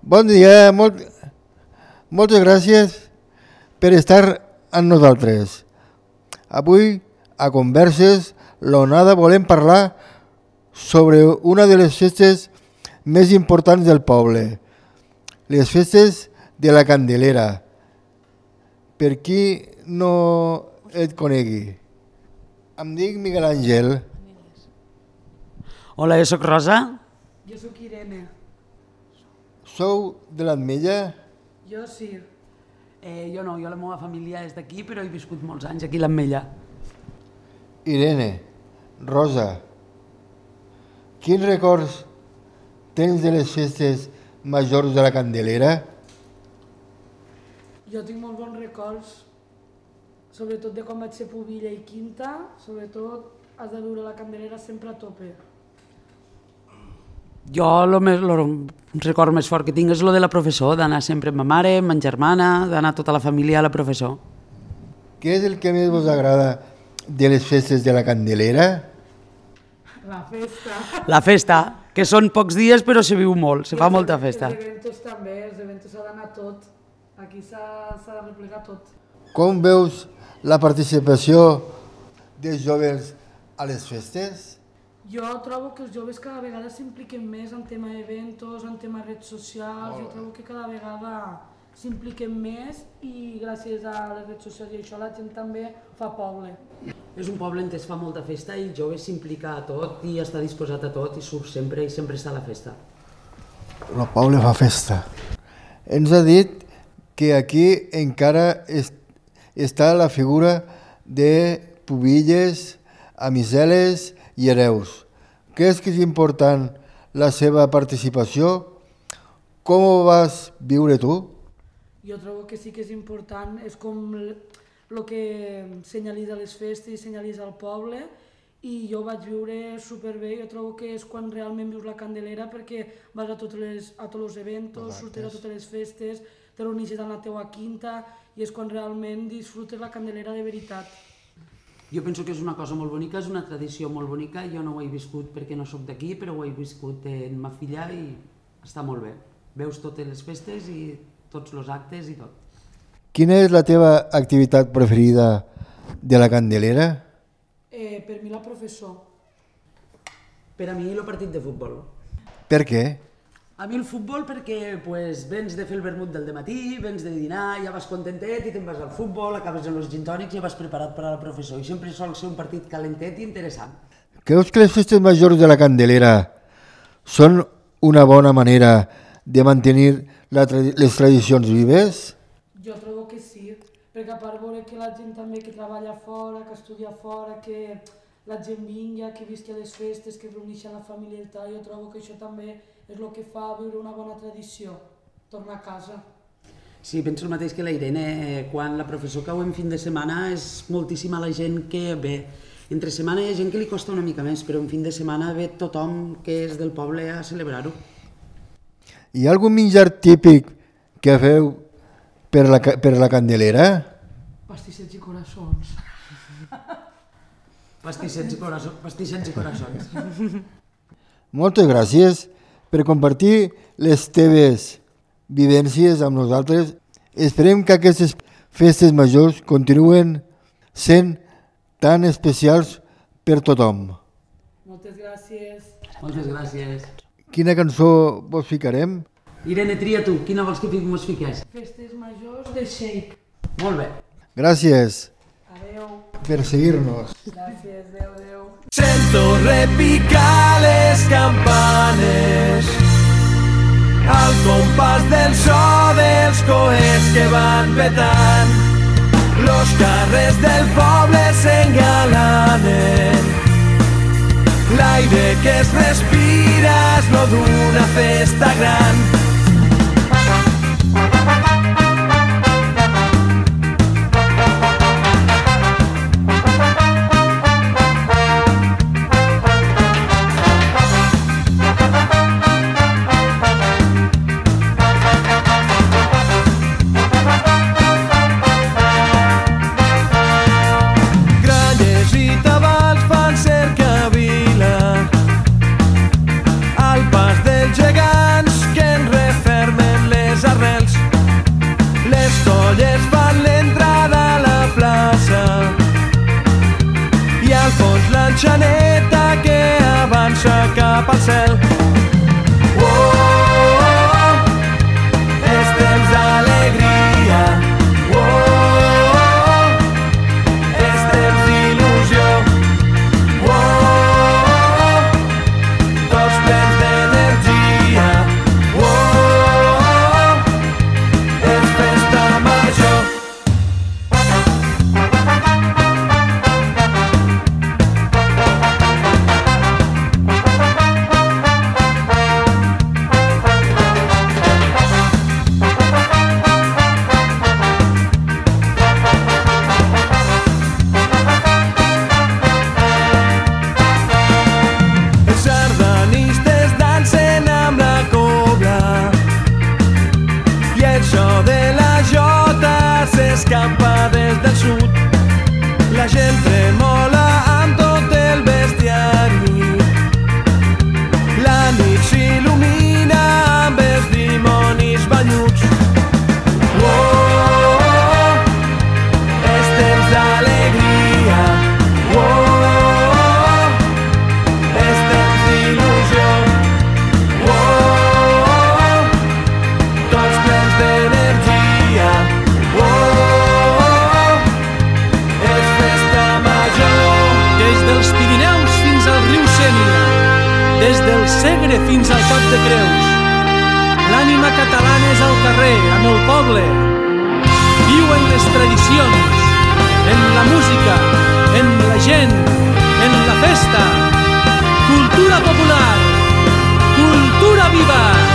Bon dia, moltes gràcies per estar amb nosaltres. Avui, a Converses, l'Onada volem parlar sobre una de les festes més importants del poble, les festes de la Candelera. Per qui no et conegui. Em dic Miguel Àngel. Hola, jo soc Rosa. Jo sóc Irene. Sou de l'Ametlla? Jo sí. Jo no, la meva família és d'aquí, però he viscut molts anys aquí a l'Ametlla. Irene, Rosa, quins records tens de les festes majors de la Candelera? Jo tinc molts bons records, sobretot de quan vaig ser pubilla i quinta, sobretot has de viure la Candelera sempre a tope. Jo el record més fort que tinc és el de la professor, d'anar sempre amb ma mare, amb ma germana, d'anar tota la família a la professor. Què és el que més vos agrada de les festes de la Candelera? La festa. La festa, que són pocs dies però se viu molt, se fa molta festa. Els eventos també, els eventos s'ha d'anar tot. Aquí s'ha de replegar tot. Com veus la participació dels joves a les festes? Jo trobo que els joves cada vegada s'impliquen més en tema d'eventos, en tema redes socials, jo trobo que cada vegada s'impliquen més i gràcies a les redes socials i això la gent també fa poble. És un poble on es fa molta festa i el jove s'implica a tot i està disposat a tot i surt sempre i sempre està a la festa. El poble fa festa. Ens ha dit que aquí encara està la figura de pubilles, amiseles i hereus. Creus que és important la seva participació? Com ho vas viure tu? Jo trobo que sí que és important, és com el que senyalitza les festes i senyalitza el poble i jo ho vaig viure superbé, jo trobo que és quan realment vius la Candelera perquè vas a tots els eventos, surtes a totes les festes, te reuneixes en la teua quinta i és quan realment disfrutes la Candelera de veritat. Jo penso que és una cosa molt bonica, és una tradició molt bonica, jo no ho he viscut perquè no sóc d'aquí, però ho he viscut amb ma filla i està molt bé. Veus totes les festes i tots els actes i tot. Quina és la teva activitat preferida de la Candelera? Per mi la professor. Per a mi el partit de futbol. Per què? A mi el futbol perquè vens de fer el vermut del dematí, vens de dinar, ja vas contentet i te'n vas al futbol, acabes amb els gintònics i ja vas preparat per a la professor. I sempre sol ser un partit calentet i interessant. Creus que les festes majors de la Candelera són una bona manera de mantenir les tradicions vives? Jo trobo que sí, perquè a part veure que la gent també que treballa fora, que estudia fora, que la gent vingui, que visqui a les festes, que reuneixi la família i tal, jo trobo que això també és el que fa viure una bona tradició, tornar a casa. Sí, penso el mateix que la Irene, quan la professor cau en fin de setmana és moltíssima la gent que ve. Entre setmana hi ha gent que li costa una mica més, però en fin de setmana ve tothom que és del poble a celebrar-ho. Hi ha algun menjar típic que feu per la Candelera? Pastissets i coraçons. Pastissets i coraçons. Moltes gràcies per compartir les teves vivències amb nosaltres. Esperem que aquestes festes majors continuen sent tan especials per tothom. Moltes gràcies. Moltes gràcies. Quina cançó vos ficarem? Irene, tria tu, quina vols que mos fiqués? Festes majors de Shake. Molt bé. Gràcies Adeu. per seguir-nos. Gràcies, adeu. Sento repicar les campanes al compàs del so dels coets que van petant. Los carrers del poble s'engalanen. L'aire que es respira és lo d'una festa gran. Gegants que en res xaneta que avança cap al cel. És temps d'alegria, és temps d'il·lusió, tots plens d'energia, és festa major. Escampa des del sud, la gent tremola amb tot el bestiari, la nit s'il·lumina amb els dimonis banyuts. És temps d'alegria, és temps d'il·lusió, tots plens d'energia. Dels Pirineus fins al riu Sénia, des del Segre fins al Cap de Creus. L'ànima catalana és al carrer, amb el poble. Viu en les tradicions, en la música, en la gent, en la festa. Cultura popular, cultura viva!